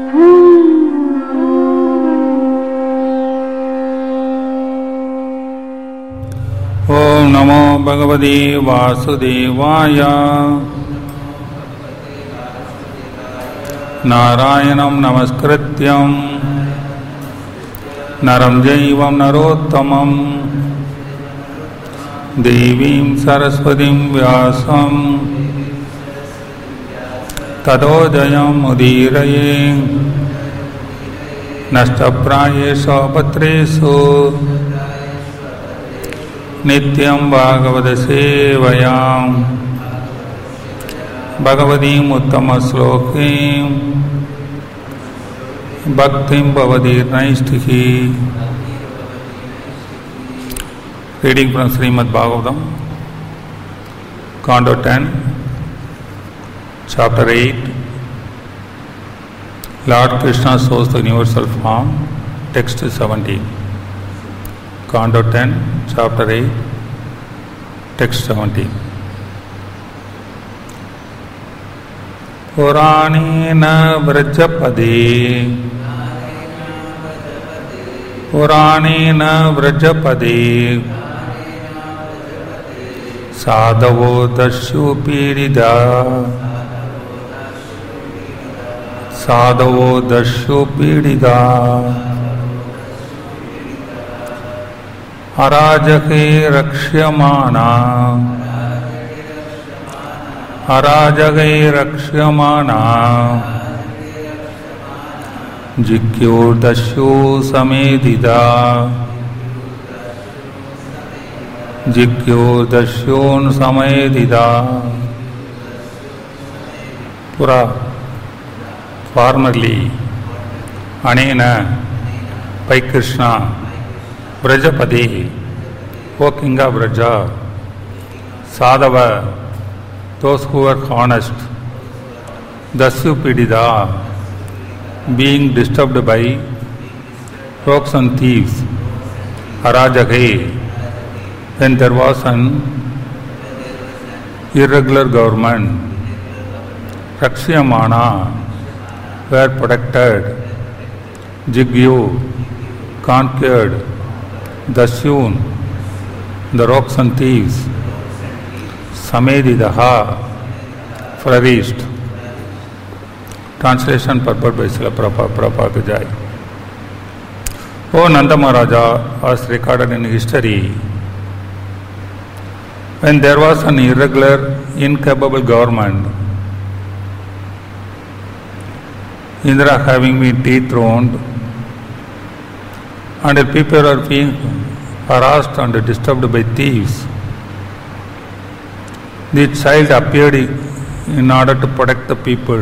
ओम नमो भगवते वासुदेवाय। नारायणं नमस्कृत्यं नरं चैव नरोत्तमं देवीं सरस्वतीं व्यासं ततो जयमुदीरये। नष्टप्रायेषु पत्रेषु नित्यं भागवत सेवयां भगवतीम् उत्तमश्लोकीं भक्तिं भवति नैष्ठिकी। Reading from Srimad Bhagavatam, Canto 10, Chapter 8. Lord Krishna shows the universal form. Text 17. Canto 10, Chapter 8, Text 17. Puranena vrajapade Puranena vrajapade Sadhavo dashu pirida Sadhavo dashu pirida अराजके रक्ष्यमाणा अराजके रक्ष्यमाणा जिज्ञोर्दस्यो समेधिदा जिज्ञोर्दस्योन् समेधिदा। पुरा formerly Anena by Krishna Vrajapade, O King of Vraja, Sadhava, those who are honest, Dasyupidida, being disturbed by rogues and thieves, Arajake, when there was an irregular government, Rakshiyamana, were protected, Jigyu, conquered, Dasyun, the rogues and thieves, Samedidaha, flourished. Translation purport by Srila Prabhupada Jai. O Nanda Maharaja, as recorded in history, when there was an irregular, incapable government, Indra having been dethroned, and people are being harassed and disturbed by thieves, the child appeared in order to protect the people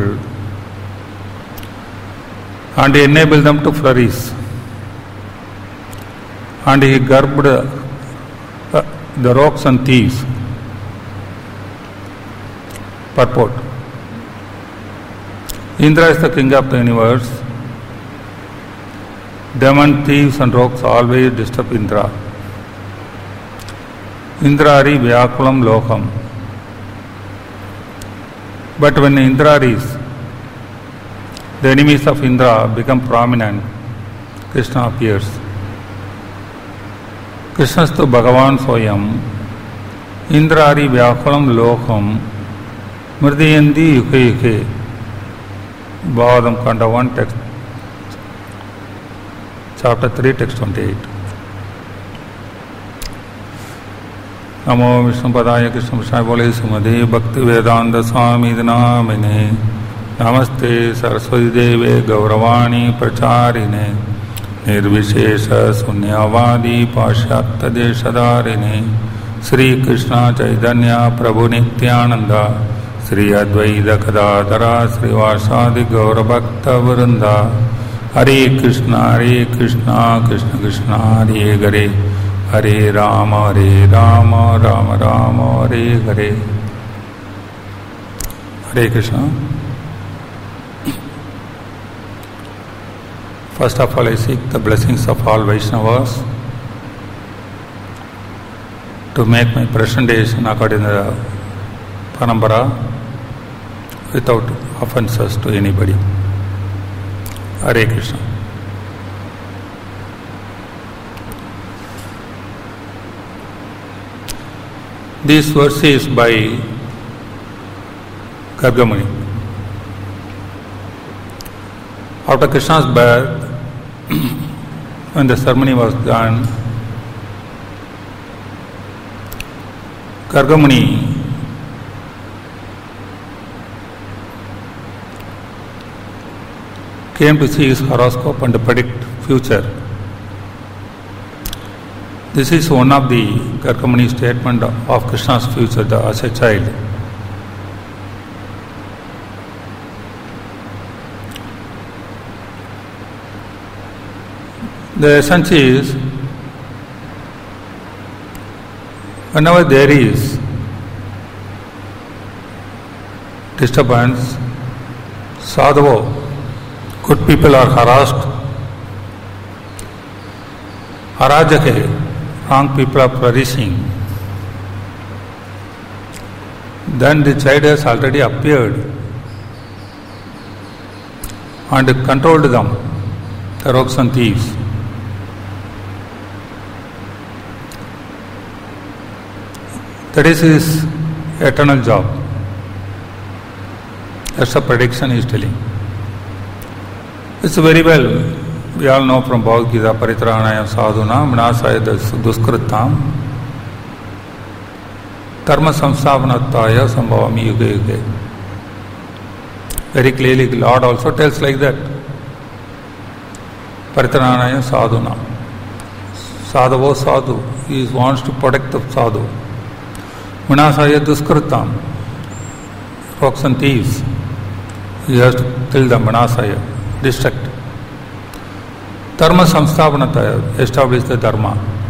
and enable them to flourish. And he curbed the rogues and thieves. Purport: Indra is the king of the universe. Demon, thieves and rogues always disturb Indra. Indrari Vyakulam Lokam. But when Indraris, the enemies of Indra, become prominent, Krishna appears. Krishnastu Bhagavan Soyam Indrari Vyakulam Lokam Mridayandi Yuke Yuke. Bhagavatam Canto 1, text Chapter 3, text 28. Namo Vishnu Padaya Krishna Prasthaya Bole Sumade Bhakti Vedanta Swami Namine Namaste Saraswati Deve Gauravani Pracharine Nirvishesha Sunyavadi Pashyatya Deshadarine Sri Krishna Chaitanya Prabhu Nityananda Sri Advaita Kadadara Sri Vasadi Gauravakta Vrinda Hare Krishna Krishna Krishna Hare Hare Hare Rama Rama Rama Hare Hare. Hare Krishna. First of all, I seek the blessings of all Vaishnavas to make my presentation according to the Parampara without offenses to anybody. Hare Krishna. This verse is by Gargamuni. After Krishna's birth, when the ceremony was done, Gargamuni came to see his horoscope and to predict future. This is one of the Gargamuni statement of Krishna's future as a child. The essence is, whenever there is disturbance, sadhavo, good people are harassed, arajake, wrong people are flourishing, then the child has already appeared and controlled them, the rogues and thieves. That is his eternal job. That's the prediction he is telling. It's very well, we all know from Bhagavad Gita, Paritranaya sadhunam vinasaya duskritam karma samsthapanataya sambhavami yuge yuge. Very clearly, Lord also tells like that. Paritranaya sadhunam. Sadhavo sadhu. He wants to protect the sadhu. Vinasaya duskritam. Rogues and thieves. He has to kill them, vinasaya. Destruct. Dharma samsthapanataya, establish the dharma.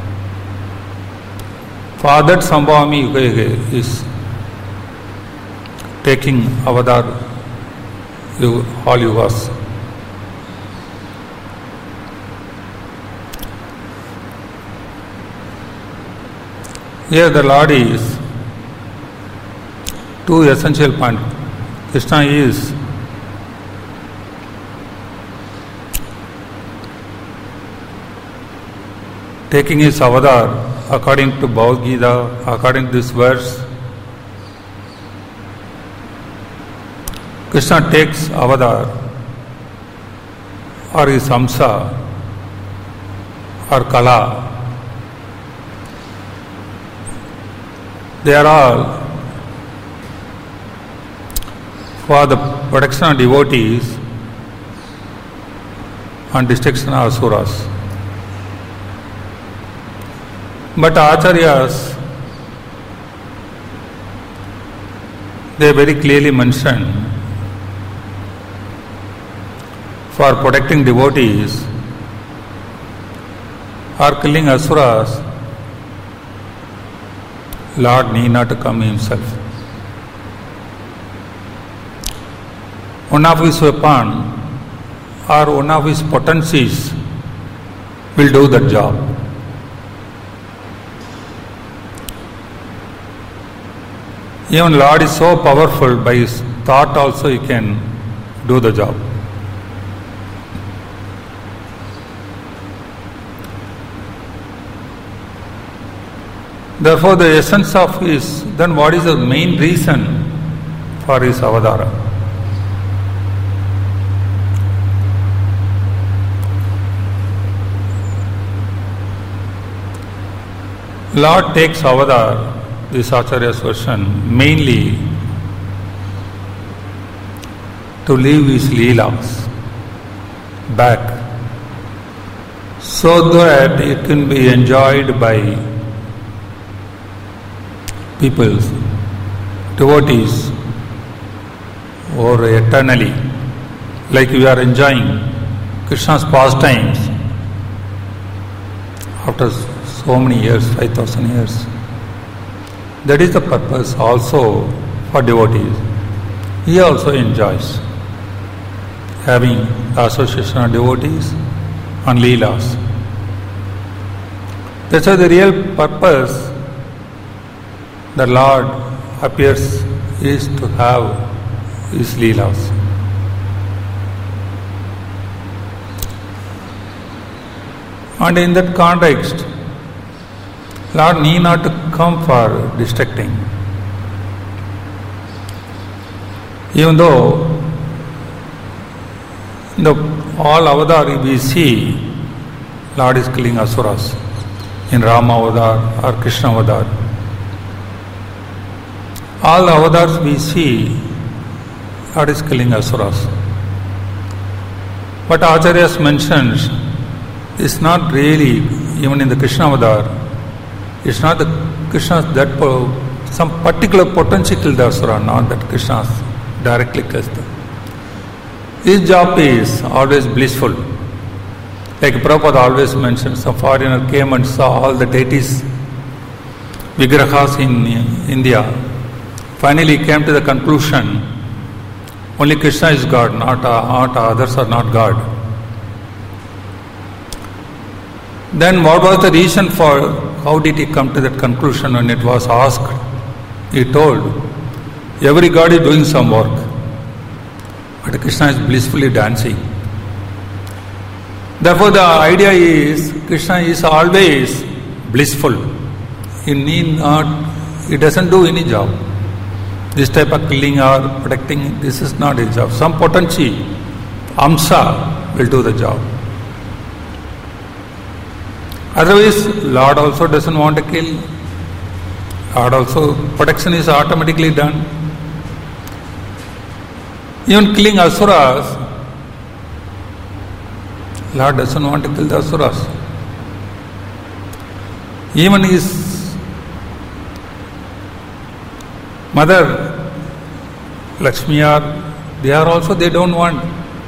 For that Sambhavami Yuga Yuga is taking avatar all yugas. Here the Lord is two essential points. Krishna is taking his avatar according to Bhagavad Gita, according to this verse. Krishna takes avatar or his Hamsa or Kala. They are all for the protection of devotees and destruction of asuras. But Acharyas, they very clearly mention, for protecting devotees or killing asuras, Lord need not come himself. One of his weapon or one of his potencies will do that job. Even Lord is so powerful, by his thought also he can do the job. Therefore, the essence of his, then what is the main reason for his avatara? Lord takes avatar, this Acharya's version, mainly to leave his leelas back so that it can be enjoyed by people, devotees, or eternally, like we are enjoying Krishna's pastimes after so many years, 5,000 years. That is the purpose also for devotees. He also enjoys having the association of devotees and leelas. That's why the real purpose the Lord appears is to have his leelas. And in that context, Lord need not to come for destructing. Even though in the all avatar we see Lord is killing asuras in Rama avatar or Krishna avatar. All avatars we see Lord is killing asuras. But Acharyas mentions it's not really, even in the Krishna avatar, it's not the Krishna that some particular potential kill the asura, not that Krishna directly kills them. His job is always blissful. Like Prabhupada always mentions, a foreigner came and saw all the deities, vigrahas in India. Finally came to the conclusion, only Krishna is God, not others are not God. Then what was the reason for, how did he come to that conclusion when it was asked? He told, every God is doing some work, but Krishna is blissfully dancing. Therefore the idea is, Krishna is always blissful. He doesn't do any job. This type of killing or protecting, this is not his job. Some potency, Amsa, will do the job. Otherwise, Lord also doesn't want to kill. Lord also, protection is automatically done. Even killing asuras, Lord doesn't want to kill the asuras. Even his mother, Lakshmi, they don't want.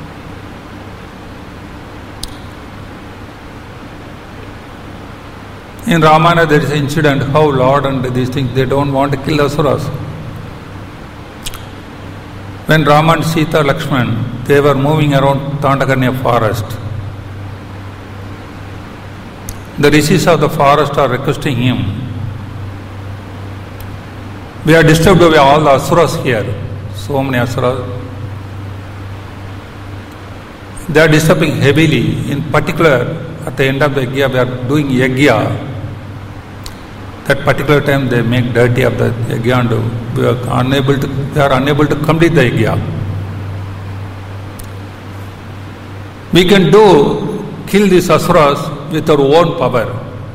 In Ramayana there is an incident how Lord and these things, they don't want to kill asuras. When Rama and Sita, Lakshman, they were moving around Dandakaranya forest. The rishis of the forest are requesting him, we are disturbed by all the asuras here, so many asuras. They are disturbing heavily. In particular, at the end of the yajna, we are doing yajna. That particular time they make dirty of the yajna and we are unable to complete the yajna. We can kill these asuras with our own power.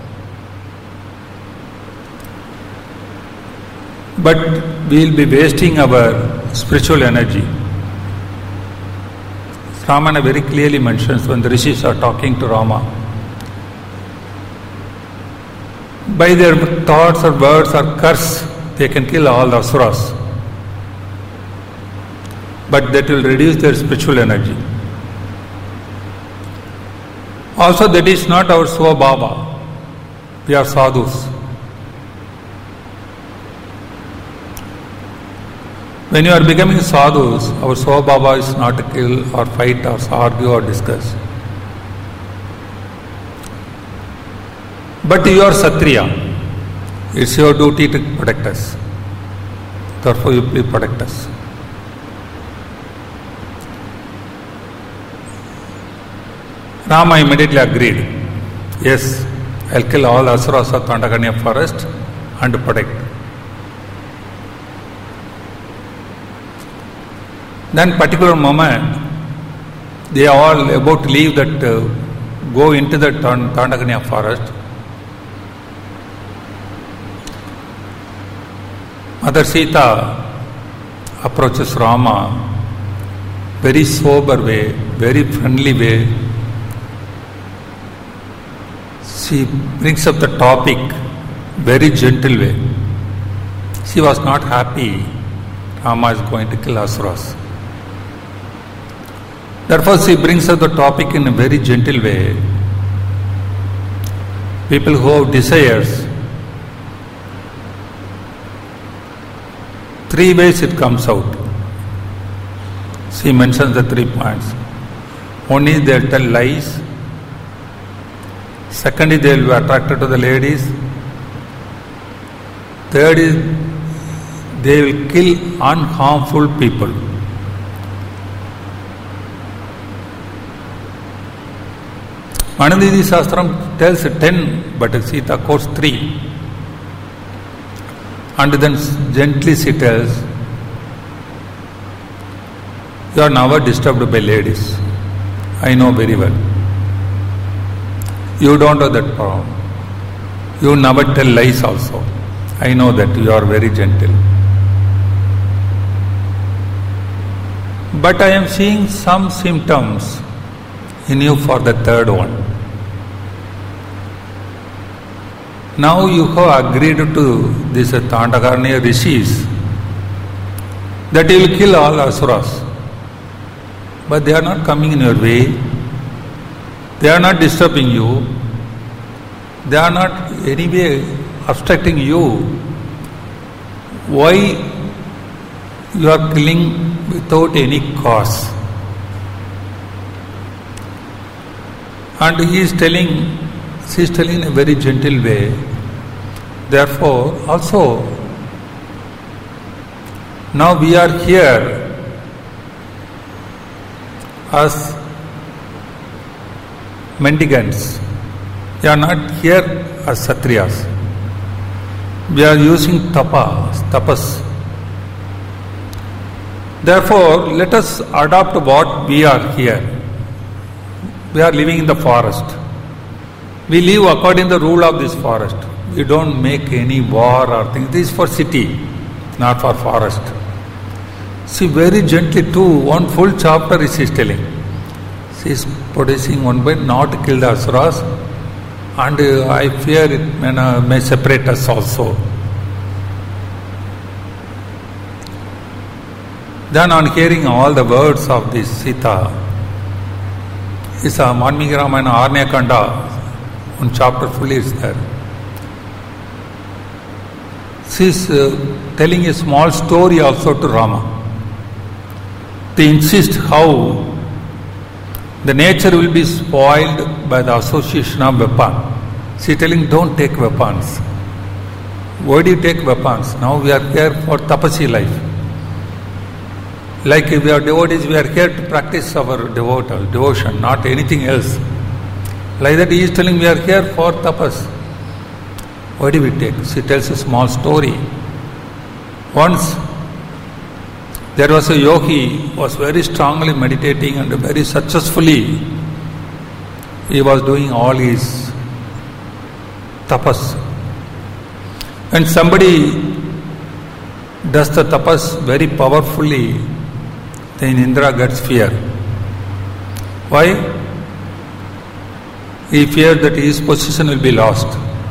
But we will be wasting our spiritual energy. Ramana very clearly mentions when the rishis are talking to Rama, by their thoughts or words or curse, they can kill all the asuras. But that will reduce their spiritual energy. Also, that is not our Swabhava. We are sadhus. When you are becoming sadhus, our Swabhava is not to kill or fight or argue or discuss. But you are Satriya. It's your duty to protect us. Therefore, you please protect us. Rama immediately agreed. Yes, I'll kill all asuras of Dandakaranya forest and protect. Then particular moment, they are all about to leave that, go into the Dandakaranya forest. Mother Sita approaches Rama very sober way, very friendly way. She brings up the topic very gentle way. She was not happy Rama is going to kill asuras. Therefore she brings up the topic in a very gentle way. People who have desires, 3 ways it comes out. She mentions the 3 points. One is they will tell lies. Second is they will be attracted to the ladies. Third is they will kill unharmful people. Manandidi Shastram tells 10, but Sita quotes 3. And then gently she tells, you are never disturbed by ladies. I know very well. You don't have that problem. You never tell lies also. I know that you are very gentle. But I am seeing some symptoms in you for the third one. Now you have agreed to this Tandakarniya rishis that you will kill all asuras. But they are not coming in your way. They are not disturbing you. They are not anyway obstructing you. Why you are killing without any cause? And she is telling in a very gentle way. Therefore, also, now we are here as mendicants. We are not here as Satriyas. We are using tapas. Therefore, let us adopt what we are here. We are living in the forest. We live according to the rule of this forest. We don't make any war or things. This is for city, not for forest. See, very gently too, one full chapter is she telling. She is producing one by not to kill the asuras, and I fear it may separate us also. Then on hearing all the words of this Sita, is a Valmiki Ramayana Aranya Kanda, one chapter fully is there. She is telling a small story also to Rama. They insist how the nature will be spoiled by the association of weapon. She is telling, don't take weapons. Why do you take weapons? Now we are here for tapasi life. Like if we are devotees, we are here to practice our devotion, not anything else. Like that, he is telling we are here for tapas. Why do we take? She tells a small story. Once, there was a yogi who was very strongly meditating and very successfully he was doing all his tapas. When somebody does the tapas very powerfully, then Indra gets fear. Why? He feared that his position will be lost.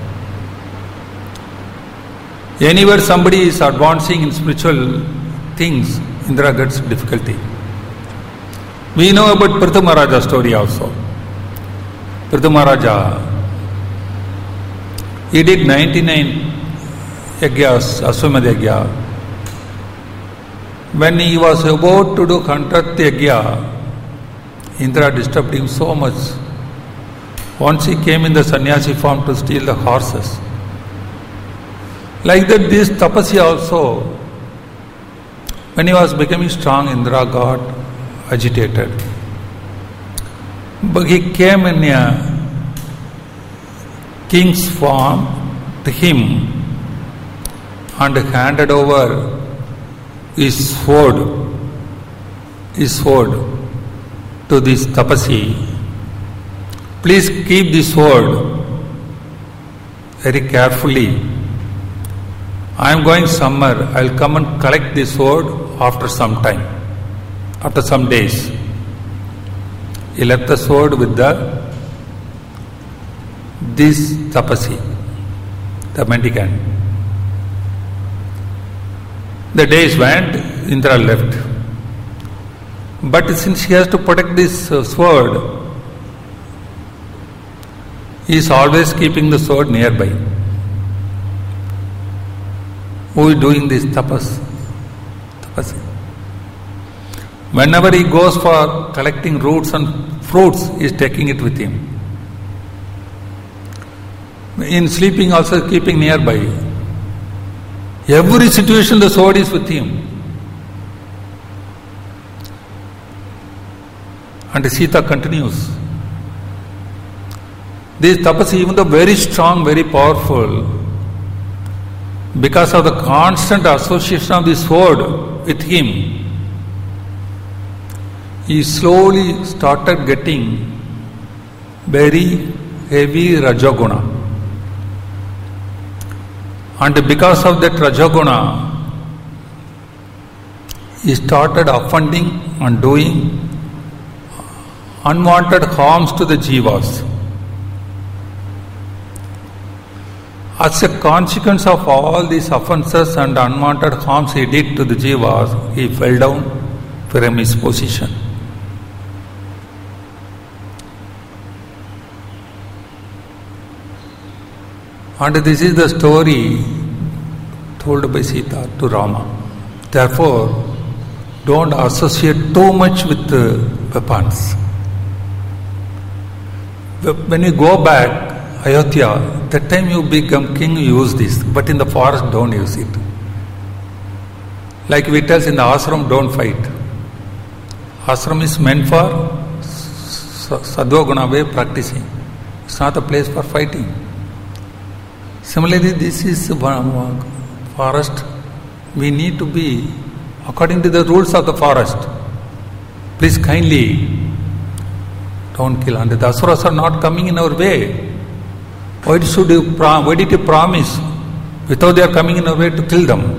Anywhere somebody is advancing in spiritual things, Indra gets difficulty. We know about Prithu Maharaja's story also. Prithu Maharaja, he did 99 yagyas, Aswamedh yagya. When he was about to do 100th yagya, Indra disturbed him so much. Once he came in the sannyasi form to steal the horses. Like that, this tapasya also, when he was becoming strong, Indra got agitated. But he came in a king's form to him and handed over his sword to this tapasi. Please keep this sword very carefully. I am going somewhere. I will come and collect this sword after some time, after some days. He left the sword with this tapasi, the mendicant. The days went, Indra left. But since he has to protect this sword, he is always keeping the sword nearby. Who is doing this tapasi? Whenever he goes for collecting roots and fruits, he is taking it with him. In sleeping also keeping nearby. Every situation the sword is with him. And Sita continues. These tapasi, even though very strong, very powerful, because of the constant association of the sword with him, he slowly started getting very heavy Rajoguna. And because of that Rajoguna, he started offending and doing unwanted harms to the jivas. As a consequence of all these offences and unwanted harms he did to the jivas, he fell down from his position. And this is the story told by Sita to Rama. Therefore, don't associate too much with the weapons. When you go back, Ayodhya, that time you become king, use this. But in the forest, don't use it. Like we tell in the ashram, don't fight. Ashram is meant for sadhva way practicing. It's not a place for fighting. Similarly, this is forest. We need to be according to the rules of the forest. Please kindly don't kill. And the asuras are not coming in our way. Why did you promise without they are coming in our way to kill them?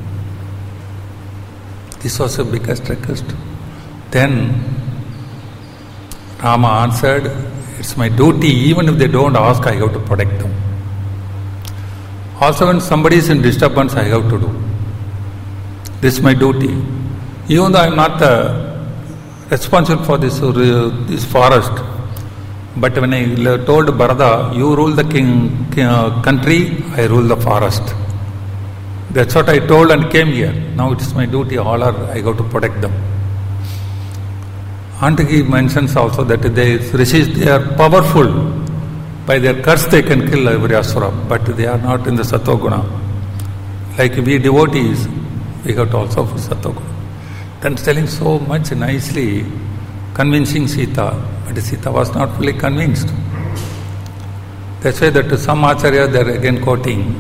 This was the biggest request. Then Rama answered, it's my duty, even if they don't ask, I have to protect them. Also when somebody is in disturbance, I have to do. This is my duty. Even though I am not responsible for this forest, but when I told Bharata, you rule the country, I rule the forest. That's what I told and came here. Now it is my duty, I got to protect them. And he mentions also that they are powerful. By their curse they can kill every asura, but they are not in the Sattva-guna. Like we devotees, we got also for Sattva-guna. Then telling so much nicely, convincing Sita, but Sita was not fully convinced. That's why that some Acharya they are again quoting.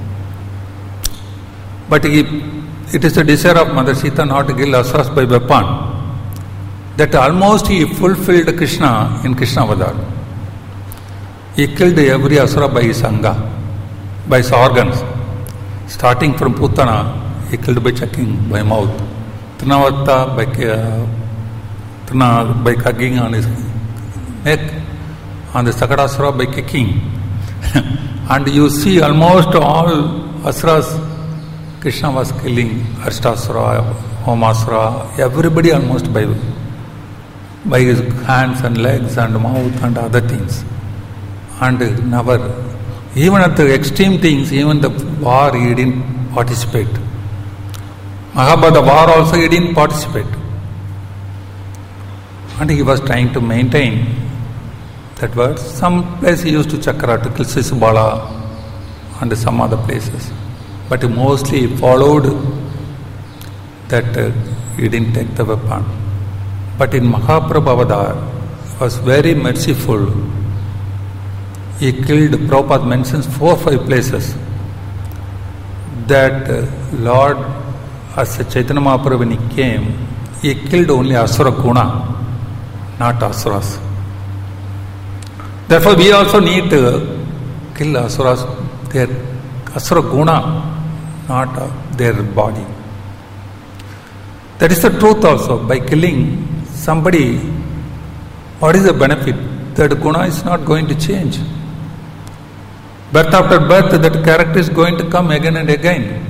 But it is the desire of Mother Sita not to kill asuras by weapon. That almost he fulfilled Krishna in Krishna Avadar. He killed every asura by his anga, by his organs. Starting from Putana, he killed by checking, by mouth. Trinavarta by hugging on his neck, and the Sakadasura by kicking. And you see almost all asuras Krishna was killing, Arshtasura, Homasura, everybody almost by his hands and legs and mouth and other things. And never, even at the extreme things, even the war he didn't participate. Mahabharata war also he didn't participate. And he was trying to maintain that word. Some place he used to Chakra to kill Sisubala and some other places. But he mostly followed that he didn't take the weapon. But in Mahaprabhu Avadar, he was very merciful. He killed, Prabhupada mentions 4 or 5 places that Lord, as Chaitanya Mahaprabhu when he came, he killed only Asura Guna, not Asuras. Therefore we also need to kill Asuras, their Asura Guna, not their body. That is the truth also. By killing somebody, what is the benefit? That Guna is not going to change. Birth after birth, that character is going to come again and again.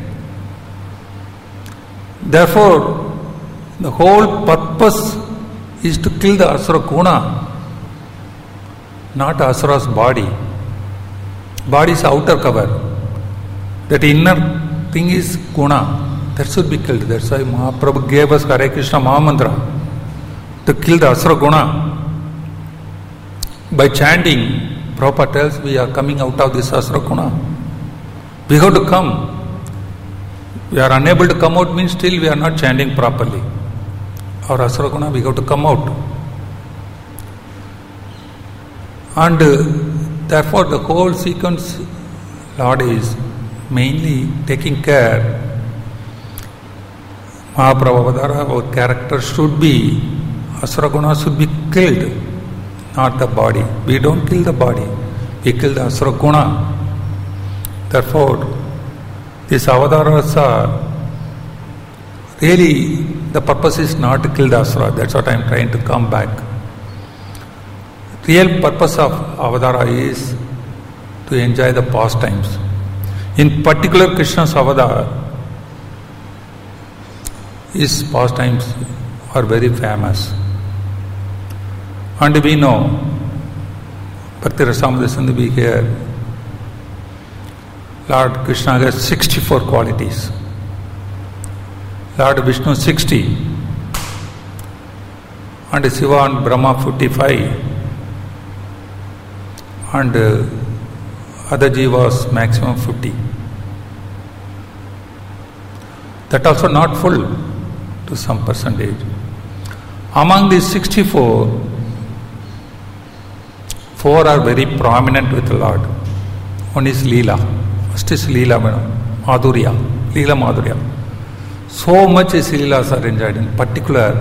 Therefore, the whole purpose is to kill the Asura Guna, not Asura's body. Body is outer cover. That inner thing is Guna. That should be killed. That's why Mahaprabhu gave us Hare Krishna Mahamantra to kill the Asura Guna. By chanting, Prabhupada tells we are coming out of this Asura Guna. We have to come. We are unable to come out means still we are not chanting properly. Our Asura Guna, we have to come out. And therefore the whole sequence Lord is mainly taking care. Mahaprabhu Avadara, our character should be, Asura Guna should be killed, not the body. We don't kill the body, we kill the Asura Guna. Therefore, these Avadaras are really, the purpose is not to kill the Asura. That's what I am trying to come back. Real purpose of Avadara is to enjoy the pastimes. In particular, Krishna's Avadar, his pastimes are very famous. And we know, Bhakti Rasamrita Sindhu, we hear, Lord Krishna has 64 qualities. Lord Vishnu 60. And Shiva and Brahma 55. And other jivas maximum 50. That also not full to some percentage. Among these 64, 4 are very prominent with the Lord. One is Leela. First is Leela Madhurya. Leela Madhurya. So much his Leelas are enjoyed. In particular,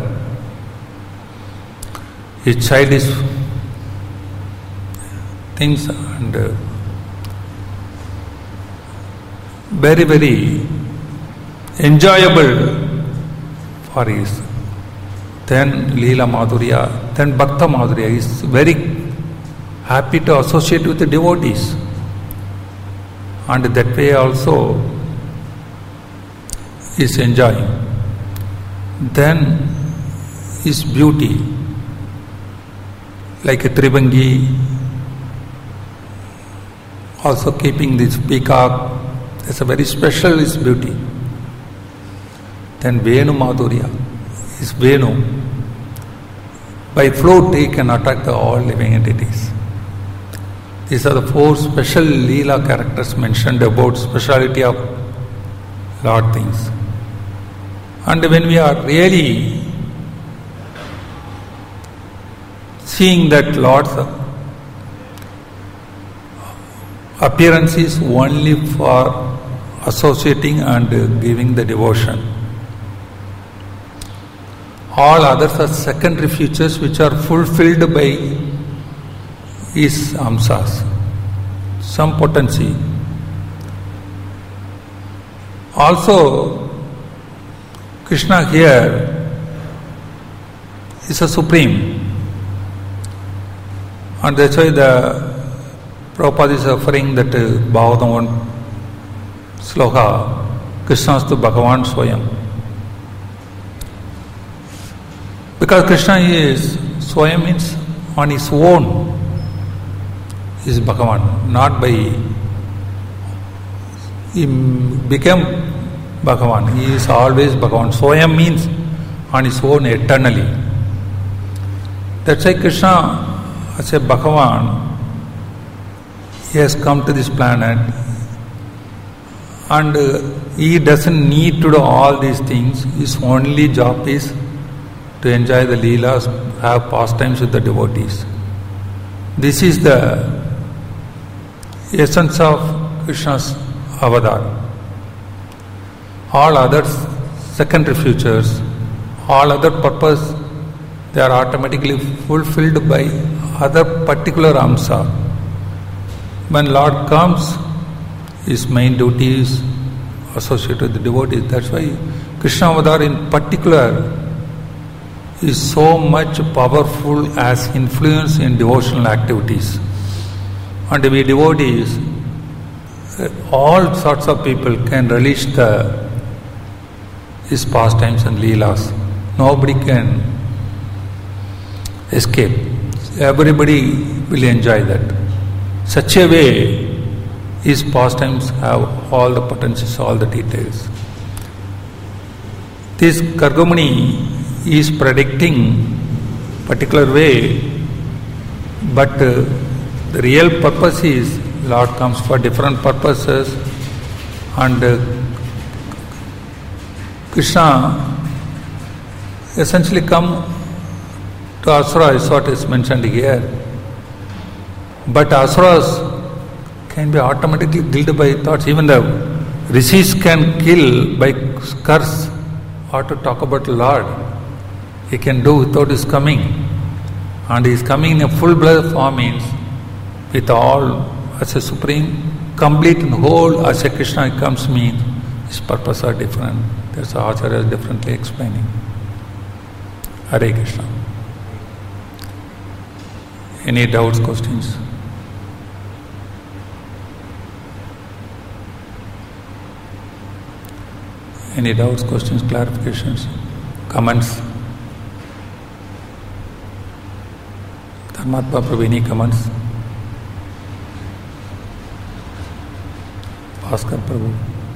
his childish things and very, very enjoyable for his. Then Leela Madhurya, then Bhakta Madhurya. He is very happy to associate with the devotees. And that way also is enjoying. Then his beauty, like a Tribangi, also keeping this peacock, it's a very special his beauty. Then Venu Madhurya is Venu. By flute he can attack all living entities. These are the 4 special Leela characters mentioned about speciality of Lord things. And when we are really seeing that Lord's appearance is only for associating and giving the devotion. All others are secondary features which are fulfilled by his amsas, some potency. Also, Krishna here is a supreme, and that's why the Prabhupada is offering that Bhagavatam 1 sloka, Krishnastu Bhagavan Swayam. Because Krishna is, Swayam means on his own, is Bhagavan, not by, he became Bhagavan, he is always Bhagavan. Swayam means on his own eternally. That's why Krishna, as a Bhagavan, he has come to this planet and he doesn't need to do all these things. His only job is to enjoy the Leelas, have pastimes with the devotees. This is the essence of Krishna's Avadar. All other secondary features, all other purpose, they are automatically fulfilled by other particular amsa. When Lord comes, his main duty is associated with the devotees. That's why Krishna Avadar in particular is so much powerful as influence in devotional activities. And we devotees, all sorts of people can relish his pastimes and leelas. Nobody can escape. Everybody will enjoy that. Such a way, his pastimes have all the potencies, all the details. This Gargamuni is predicting particular way, but the real purpose is Lord comes for different purposes, and Krishna essentially come to Asura is what is mentioned here. But asuras can be automatically killed by thoughts. Even the rishis can kill by curse or to talk about Lord. He can do without his coming. And his coming in a full-blooded form means with all as a supreme, complete and whole as a Krishna comes means his purpose are different. That's how Acharya is differently explaining. Hare Krishna. Any doubts, questions? Any doubts, questions, clarifications, comments? Dharmatma Prabhu, any comments? Bhaskar Prabhu.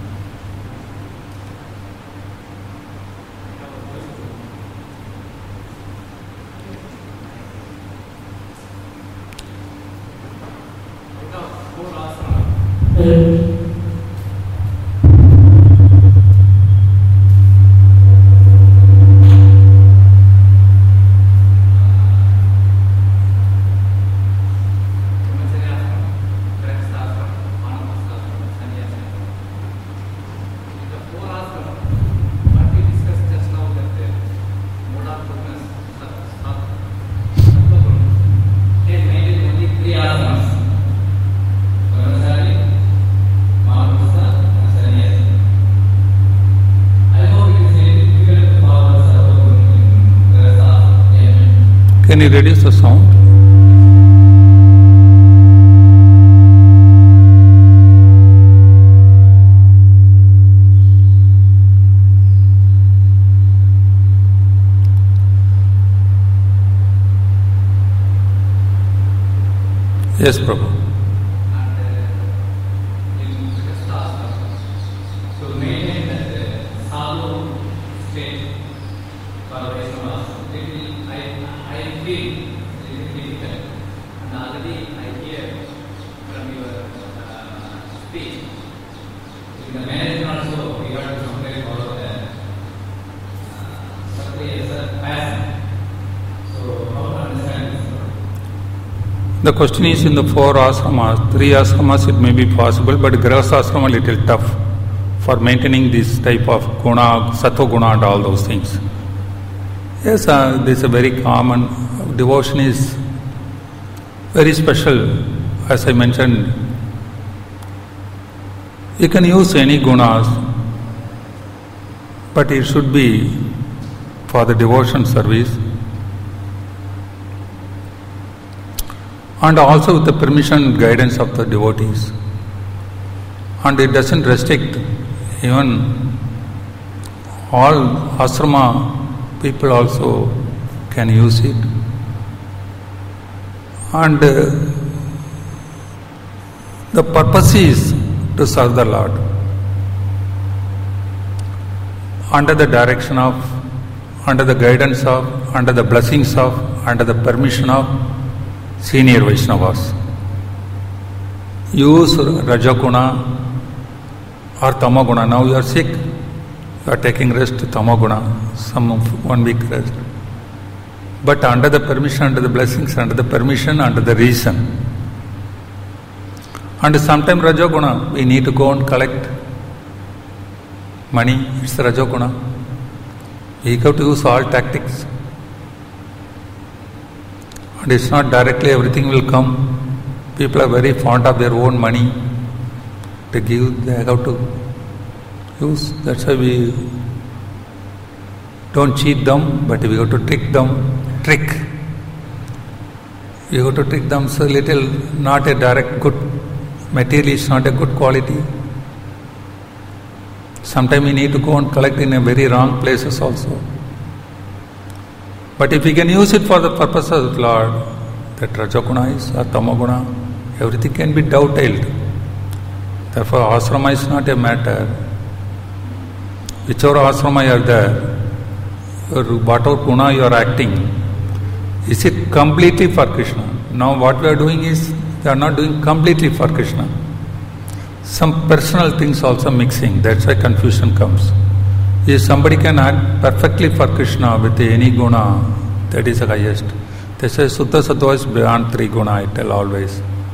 Can you reduce the sound? Yes, Prabhu. The question is in the 4 ashramas, 3 ashramas it may be possible, but Grihastha ashrama a little tough for maintaining this type of guna, sattva guna and all those things. Yes, this is a very common, devotion is very special, as I mentioned. You can use any gunas, but it should be for the devotion service. And also with the permission and guidance of the devotees. And it doesn't restrict, even all asrama people also can use it. And the purpose is to serve the Lord under the direction of, under the guidance of, under the blessings of, under the permission of senior Vaishnavas. Use Rajaguna or Tamaguna. Now you are sick, you are taking rest, Tamaguna, some 1 week rest. But under the permission, under the blessings, under the permission, under the reason. And sometimes Rajaguna, we need to go and collect money, it's Rajaguna. We have to use all tactics. And it's not directly everything will come. People are very fond of their own money to give, they have to use. That's why we don't cheat them, but we have to trick them. We have to trick them so little, not a direct good material is not a good quality. Sometimes we need to go and collect in a very wrong places also. But if we can use it for the purpose of the Lord, that Rajaguna is or Tamaguna, everything can be dovetailed. Therefore, asrama is not a matter. Whichever asrama you are there, whatever guna you are acting, is it completely for Krishna? Now what we are doing is, they are not doing completely for Krishna. Some personal things also mixing, that's why confusion comes. If somebody can act perfectly for Krishna with any guna, that is the highest. They say Suddha Sattva is beyond 3 guna, I tell always.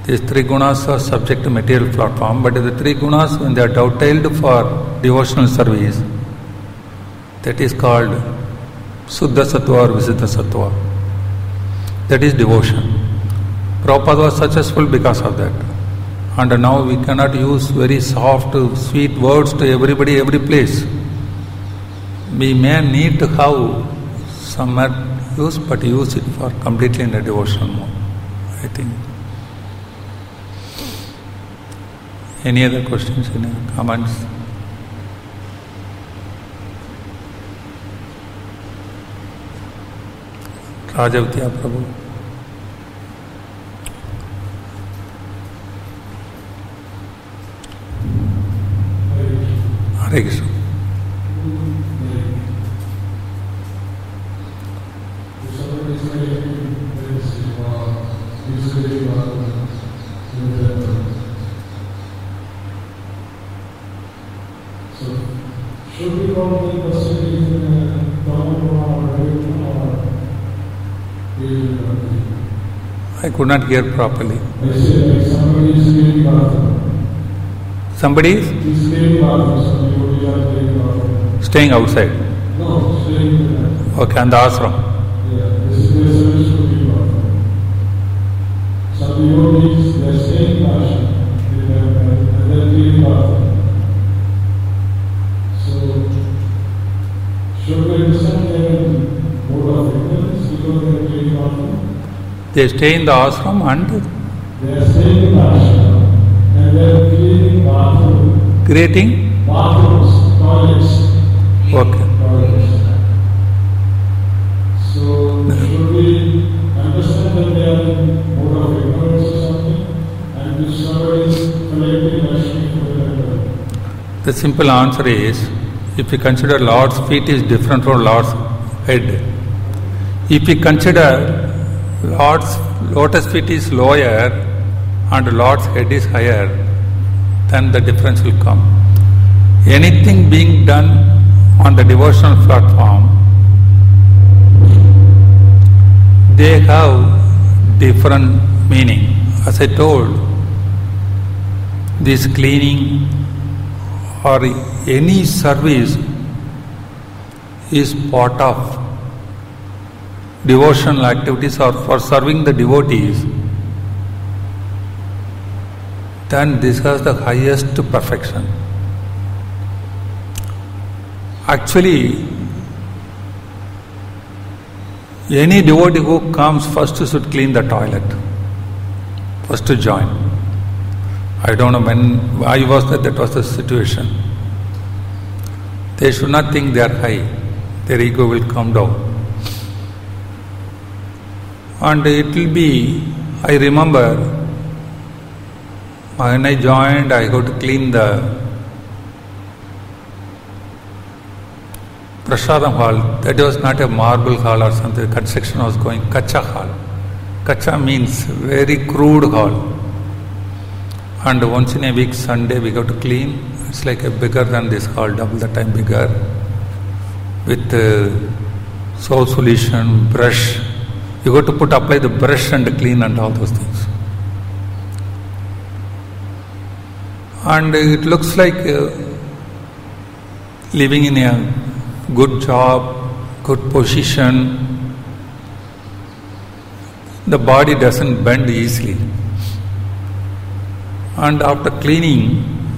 These three gunas are subject to material platform, but the three gunas, when they are dovetailed for devotional service, that is called Suddha Sattva or Visiddha Sattva. That is devotion. Prabhupada was successful because of that. And now we cannot use very soft, sweet words to everybody, every place. We may need to have some use, but use it for completely in a devotional mode, I think. Any other questions, any comments? Rajavatya Prabhu. Hare Krishna. I could not hear properly. Somebody is staying outside. No, staying. Okay, and the ashram. Some devotees, they are staying in ashram and they are cleaning bathroom. So, should we understand their mode of ignorance because they are cleaning bathroom? They stay in the ashram and they are staying in the ashram and they are cleaning bathroom. creating Bathrooms, toilets. Okay. So, should we understand that they are in mode of ignorance or something? And if somebody is collecting Lakshmi for the temple? The simple answer is, if you consider Lord's feet is different from Lord's head. If you consider Lord's lotus feet is lower and Lord's head is higher, then the difference will come. Anything being done on the devotional platform, they have different meaning. As I told, this cleaning or any service is part of devotional activities or for serving the devotees, then this has the highest perfection. Actually, any devotee who comes first should clean the toilet, first to join. I don't know when I was there, that was the situation. They should not think they are high, their ego will come down. And it will be, I remember, when I joined, I got to clean the Prasadam hall. That was not a marble hall or something, construction was going, Kacha hall. Kacha means very crude hall. And once in a week, Sunday, we got to clean. It's like a bigger than this hall, double the time bigger. With soap solution, brush. You got to apply the brush and clean and all those things. And it looks like living in a good job, good position. The body doesn't bend easily. And after cleaning,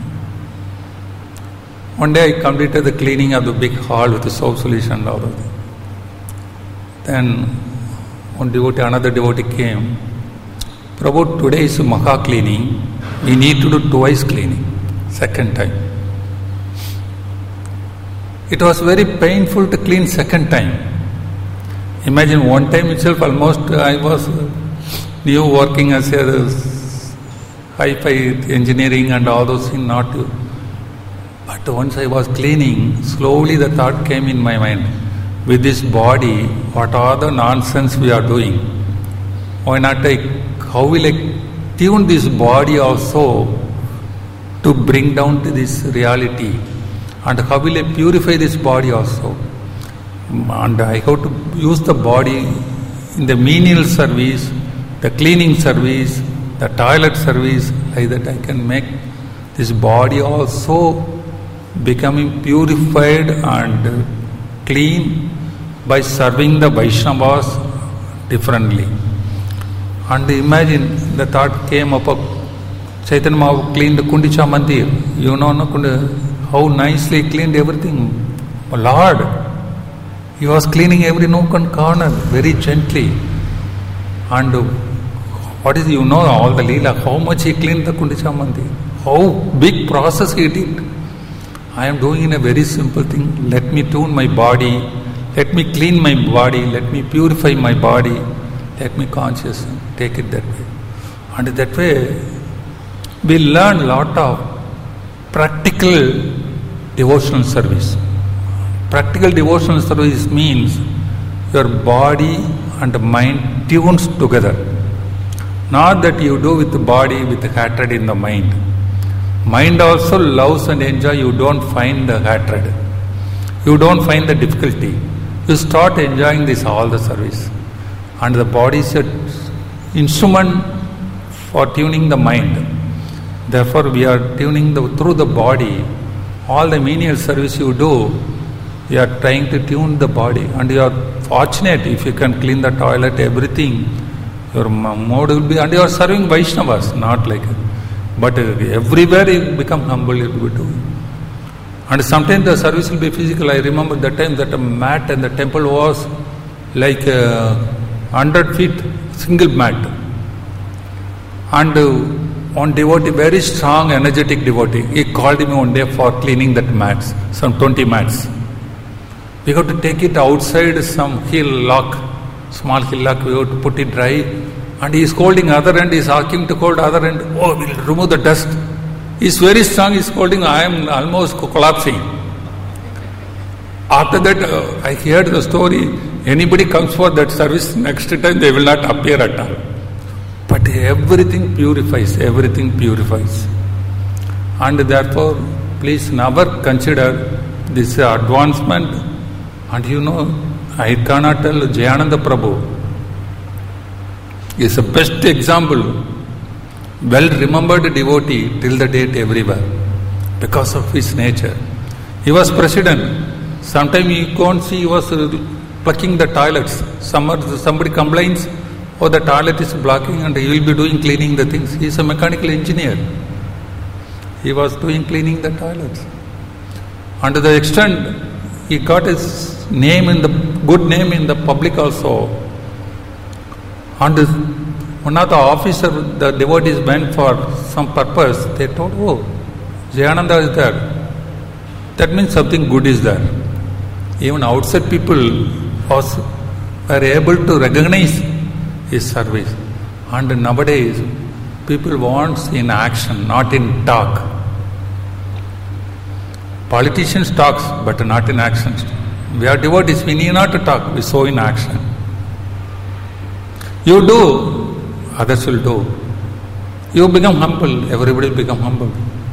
one day I completed the cleaning of the big hall with the soap solution and all of that. Then one devotee, another devotee came. Prabhu, today is Maha cleaning. We need to do twice cleaning, second time. It was very painful to clean second time. Imagine one time itself, almost I was new working as a hi-fi engineering and all those things, not to. But once I was cleaning, slowly the thought came in my mind, with this body, what are the nonsense we are doing? Why not how will I tune this body also to bring down to this reality? And how will I purify this body also? And I have to use the body in the menial service, the cleaning service, the toilet service, like that I can make this body also becoming purified and clean by serving the Vaishnavas differently. And imagine, the thought came up of Chaitanya Mahaprabhu cleaned Kundicha Mandir. You know how nicely he cleaned everything. Lord, he was cleaning every nook and corner very gently. And what is, all the Leela, how much he cleaned the Kundicha Mandir. How big process he did. I am doing in a very simple thing. Let me tune my body. Let me clean my body. Let me purify my body. Let me conscious take it that way. And that way, we learn a lot of practical devotional service. Practical devotional service means your body and mind tunes together. Not that you do with the body with the hatred in the mind. Mind also loves and enjoys. You don't find the hatred. You don't find the difficulty. You start enjoying this all the service. And the body is an instrument for tuning the mind. Therefore, we are tuning through the body. All the menial service you do, you are trying to tune the body. And you are fortunate if you can clean the toilet, everything. Your mode will be, and you are serving Vaishnavas, not like it. But everywhere you become humble, you will do. And sometimes the service will be physical. I remember the time that a mat and the temple was like 100 feet, single mat. And one devotee, very strong, energetic devotee, he called me one day for cleaning that mats, some 20 mats. We got to take it outside some hill lock, small hill lock, we have to put it dry. And he is holding other end, he is asking to hold other end. Oh, we'll remove the dust. He is very strong, he is holding, I am almost collapsing. After that, I heard the story. Anybody comes for that service, next time they will not appear at all. But everything purifies, everything purifies. And therefore, please never consider this advancement. And I cannot tell Jayananda Prabhu is the best example. Well remembered devotee till the date everywhere because of his nature. He was president. Sometimes you can't see he was plucking the toilets. Somebody complains, oh, the toilet is blocking, and he will be doing cleaning the things. He is a mechanical engineer. He was doing cleaning the toilets. And to the extent he got his name good name in the public also. And one of the officer, the devotees went for some purpose. They told, oh, Jayananda is there. That means something good is there. Even outside people were able to recognize his service. And nowadays, people want in action, not in talk. Politicians talk, but not in action. We are devotees, we need not to talk, we show in action. You do, others will do. You become humble, everybody will become humble.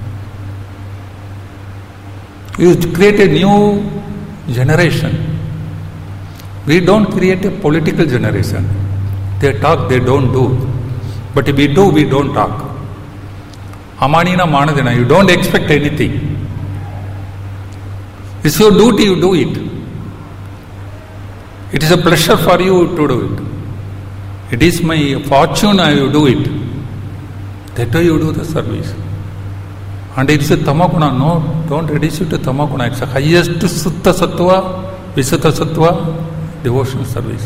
You create a new generation. We don't create a political generation. They talk, they don't do. But if we do, we don't talk. Amanina Manadina, you don't expect anything. It's your duty, you do it. It is a pleasure for you to do it. It is my fortune, I will do it. That way you do the service. And it's a tamakuna. No, don't reduce it to tamakuna. It's the highest sutta sattva, visuddha sattva, devotional service.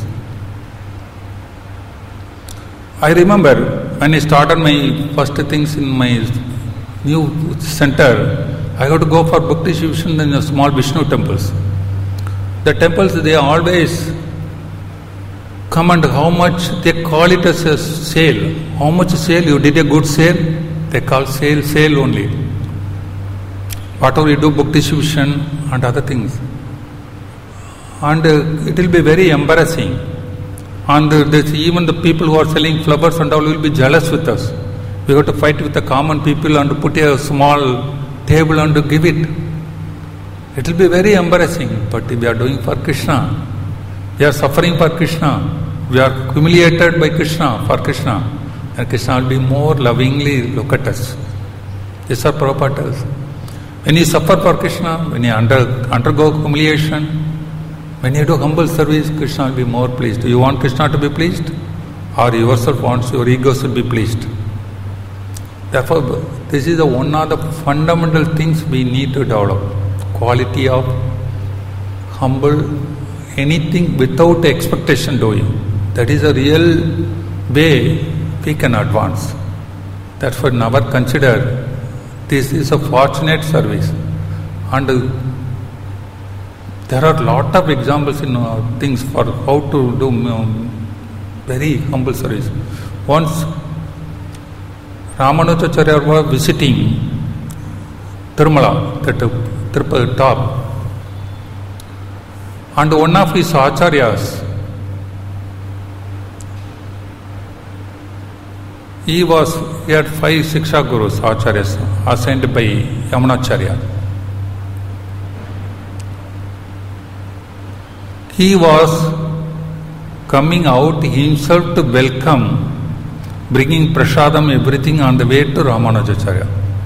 I remember when I started my first things in my new center, I got to go for book distribution in the small Vishnu temples. The temples, they always come and how much, they call it as a sale. How much sale? You did a good sale? They call sale only. Whatever you do, book distribution and other things. And it will be very embarrassing. And even the people who are selling flowers and all will be jealous with us. We have to fight with the common people and put a small table and give it. It will be very embarrassing. But we are doing for Krishna. We are suffering for Krishna. We are humiliated by Krishna, for Krishna. and Krishna will be more lovingly look at us. This is what Prabhupada tells. When you suffer for Krishna, when you undergo humiliation, when you do humble service, Krishna will be more pleased. Do you want Krishna to be pleased? Or yourself wants your ego should be pleased? Therefore, this is one of the fundamental things we need to develop. Quality of humble, anything without expectation doing. That is a real way we can advance. Therefore, never consider this is a fortunate service. And there are a lot of examples in things for how to do very humble service. Once Ramanujacharya was visiting Tirumala, that Tirupati top, and one of his acharyas, he had 5 Shiksha Gurus, acharyas, assigned by Yamunacharya. He was coming out himself to welcome, bringing prasadam, everything on the way to Ramanujacharya.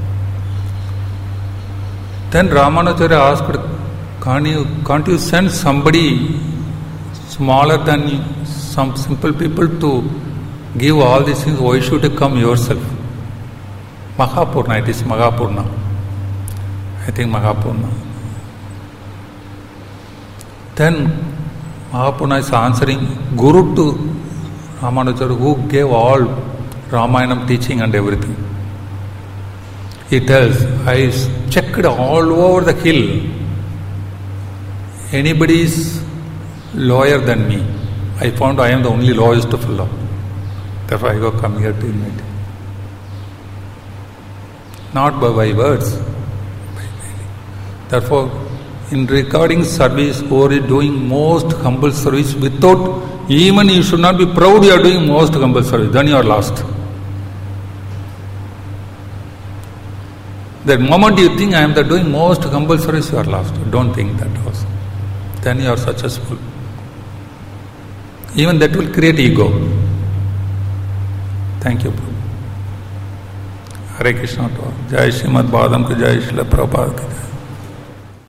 Then Ramanujacharya asked, can't you send somebody smaller than you, some simple people to give all these things? Why should you come yourself? Mahapurna, it is Mahapurna. I think Mahapurna. Then Mahapurna is answering, Guru to Ramanujacharya, who gave all Ramayanam teaching and everything. He tells, I checked all over the hill. Anybody is lower than me. I found I am the only lowest fellow. Therefore I go come here to meet. Not by words. Therefore, in regarding service, who are doing most humble service without, even you should not be proud you are doing most humble service, then you are lost. The moment you think I am doing most humble service, you are lost. Don't think that also. Then you are successful. Even that will create ego. Thank you. Hare Krishna. Jai Srimad Bhagavatam ki Jai, Srila Prabhupada ki Jai.